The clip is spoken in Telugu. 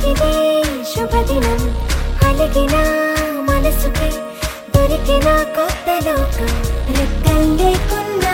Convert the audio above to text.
ఇదే శుభదినం అలిగిన మనసుకి దొరికిన కొత్త లోకం రెక్కలు లేకున్నా